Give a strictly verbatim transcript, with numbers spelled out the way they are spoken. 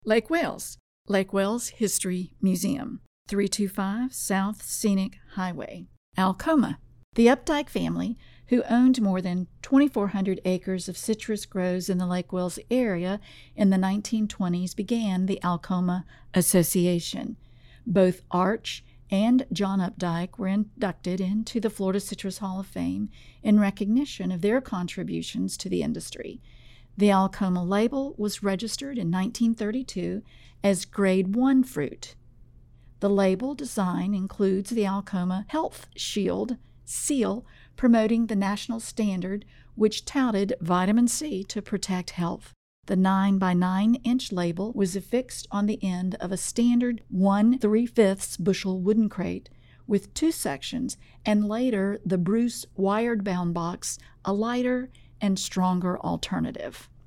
Lake Wales, Lake Wales History Museum, three two five South Scenic Highway. Alcoma, the Updike family, who owned more than twenty-four hundred acres of citrus groves in the Lake Wales area in the nineteen twenties, began the Alcoma Association. Both Arch and John Updike were inducted into the Florida Citrus Hall of Fame in recognition of their contributions to the industry. The Alcoma label was registered in nineteen thirty-two as Grade one fruit. The label design includes the Alcoma Health Shield seal, promoting the national standard which touted vitamin C to protect health. The nine by nine inch label was affixed on the end of a standard one three-fifths bushel wooden crate with two sections, and later the Bruce wired bound box, a lighter and stronger alternative.